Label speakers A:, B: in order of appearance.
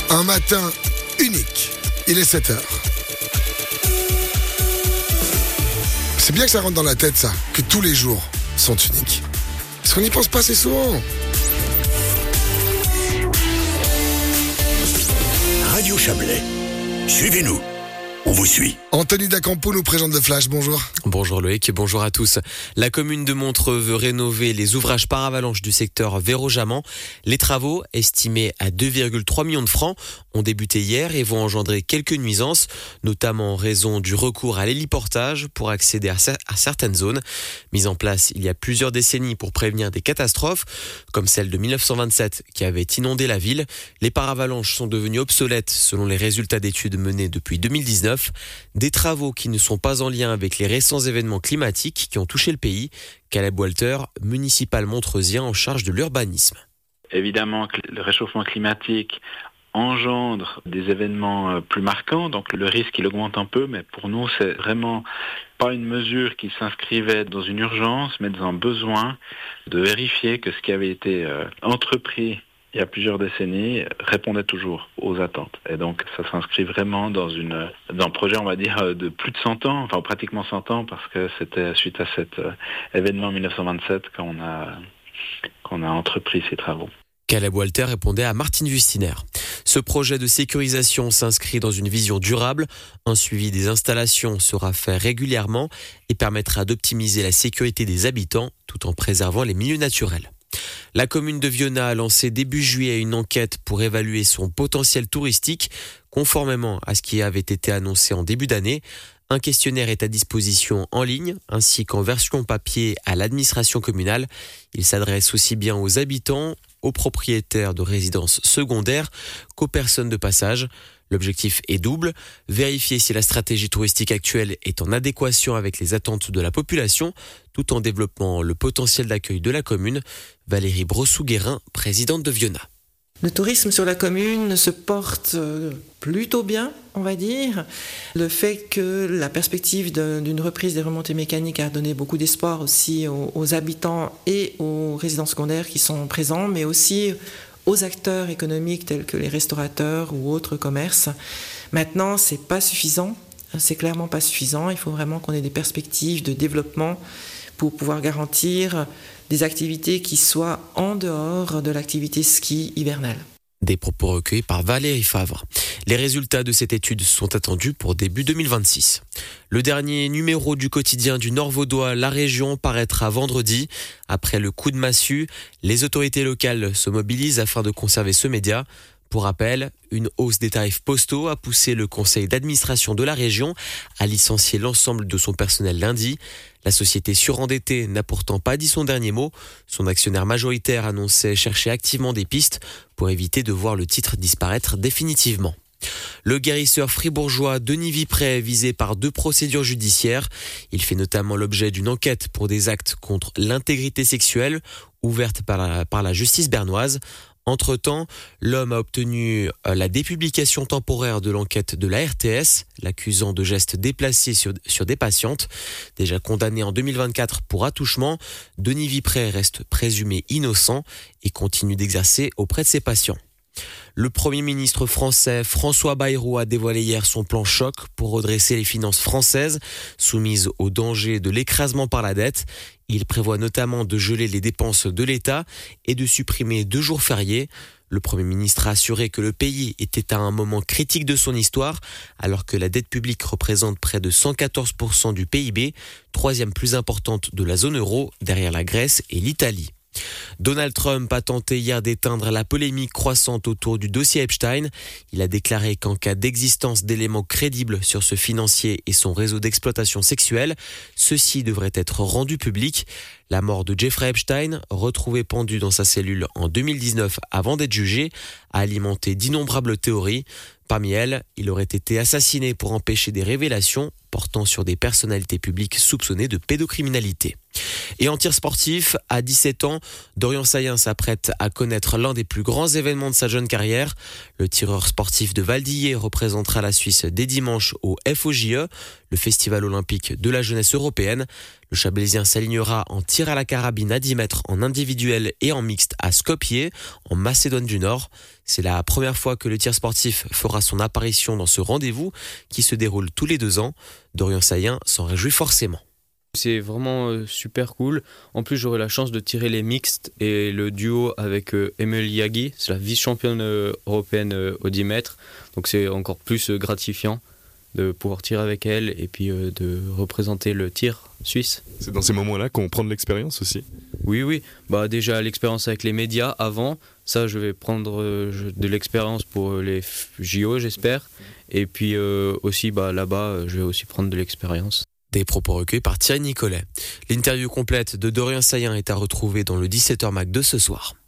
A: Un matin unique. Il est 7h. C'est bien que ça rentre dans la tête, ça, que tous les jours sont uniques. Parce qu'on n'y pense pas assez souvent.
B: Radio Chablais. Suivez-nous. On vous suit.
A: Anthony Dacampo nous présente le Flash, bonjour.
C: Bonjour Loïc et bonjour à tous. La commune de Montreux veut rénover les ouvrages par avalanche du secteur Véro-Jaman. Les travaux, estimés à 2,3 millions de francs, ont débuté hier et vont engendrer quelques nuisances, notamment en raison du recours à l'héliportage pour accéder à certaines zones. Mise en place il y a plusieurs décennies pour prévenir des catastrophes, comme celle de 1927 qui avait inondé la ville. Les paravalanches sont devenus obsolètes selon les résultats d'études menées depuis 2019. Des travaux qui ne sont pas en lien avec les récents événements climatiques qui ont touché le pays. Caleb Walter, municipal montreusien en charge de l'urbanisme.
D: Évidemment que le réchauffement climatique engendre des événements plus marquants, donc le risque il augmente un peu, mais pour nous c'est vraiment pas une mesure qui s'inscrivait dans une urgence, mais dans un besoin de vérifier que ce qui avait été entrepris il y a plusieurs décennies, répondait toujours aux attentes. Et donc, ça s'inscrit vraiment dans un projet, on va dire, de plus de 100 ans, enfin pratiquement 100 ans, parce que c'était suite à cet événement en 1927 qu'on a entrepris ces travaux.
C: Caleb Walter répondait à Martine Wustiner. Ce projet de sécurisation s'inscrit dans une vision durable. Un suivi des installations sera fait régulièrement et permettra d'optimiser la sécurité des habitants tout en préservant les milieux naturels. La commune de Vionnat a lancé début juillet une enquête pour évaluer son potentiel touristique, conformément à ce qui avait été annoncé en début d'année. Un questionnaire est à disposition en ligne, ainsi qu'en version papier à l'administration communale. Il s'adresse aussi bien aux habitants, aux propriétaires de résidences secondaires qu'aux personnes de passage. L'objectif est double, vérifier si la stratégie touristique actuelle est en adéquation avec les attentes de la population, tout en développant le potentiel d'accueil de la commune. Valérie Brossou-Guérin, présidente de Vionnat.
E: Le tourisme sur la commune se porte plutôt bien, on va dire. Le fait que la perspective d'une reprise des remontées mécaniques a donné beaucoup d'espoir aussi aux habitants et aux résidents secondaires qui sont présents, mais aussi aux acteurs économiques tels que les restaurateurs ou autres commerces. Maintenant, c'est pas suffisant. C'est clairement pas suffisant. Il faut vraiment qu'on ait des perspectives de développement pour pouvoir garantir des activités qui soient en dehors de l'activité ski hivernale.
C: Des propos recueillis par Valérie Favre. Les résultats de cette étude sont attendus pour début 2026. Le dernier numéro du quotidien du Nord-Vaudois, La Région, paraîtra vendredi. Après le coup de massue, les autorités locales se mobilisent afin de conserver ce média. Pour rappel, une hausse des tarifs postaux a poussé le conseil d'administration de la région à licencier l'ensemble de son personnel lundi. La société surendettée n'a pourtant pas dit son dernier mot. Son actionnaire majoritaire annonçait chercher activement des pistes pour éviter de voir le titre disparaître définitivement. Le guérisseur fribourgeois Denis Vipré est visé par 2 procédures judiciaires. Il fait notamment l'objet d'une enquête pour des actes contre l'intégrité sexuelle ouverte par la justice bernoise. Entre-temps, l'homme a obtenu la dépublication temporaire de l'enquête de la RTS, l'accusant de gestes déplacés sur des patientes. Déjà condamné en 2024 pour attouchement, Denis Vipré reste présumé innocent et continue d'exercer auprès de ses patients. Le Premier ministre français François Bayrou a dévoilé hier son plan choc pour redresser les finances françaises soumises au danger de l'écrasement par la dette. Il prévoit notamment de geler les dépenses de l'État et de supprimer 2 jours fériés. Le Premier ministre a assuré que le pays était à un moment critique de son histoire, alors que la dette publique représente près de 114% du PIB, 3e plus importante de la zone euro, derrière la Grèce et l'Italie. Donald Trump a tenté hier d'éteindre la polémique croissante autour du dossier Epstein. Il a déclaré qu'en cas d'existence d'éléments crédibles sur ce financier et son réseau d'exploitation sexuelle, ceux-ci devraient être rendus publics. La mort de Jeffrey Epstein, retrouvé pendu dans sa cellule en 2019 avant d'être jugé, a alimenté d'innombrables théories. Parmi elles, il aurait été assassiné pour empêcher des révélations, portant sur des personnalités publiques soupçonnées de pédocriminalité. Et en tir sportif, à 17 ans, Dorian Saillant s'apprête à connaître l'un des plus grands événements de sa jeune carrière. Le tireur sportif de Valdillé représentera la Suisse dès dimanche au FOJE, le Festival olympique de la jeunesse européenne. Le Chablaisien s'alignera en tir à la carabine à 10 mètres en individuel et en mixte à Skopje, en Macédoine du Nord. C'est la première fois que le tir sportif fera son apparition dans ce rendez-vous qui se déroule tous les 2 ans. Dorian Saillant s'en réjouit forcément.
F: C'est vraiment super cool. En plus, j'aurai la chance de tirer les mixtes et le duo avec Emily Yagi. C'est la vice-championne européenne au 10 mètres. Donc c'est encore plus gratifiant de pouvoir tirer avec elle et puis de représenter le tir suisse.
G: C'est dans ces moments-là qu'on prend de l'expérience aussi.
F: Oui. Déjà l'expérience avec les médias avant. Ça, je vais prendre de l'expérience pour les JO, j'espère. Et puis aussi là-bas, je vais aussi prendre de l'expérience.
C: Des propos recueillis par Thierry Nicolet. L'interview complète de Dorian Saillant est à retrouver dans le 17h Mag de ce soir.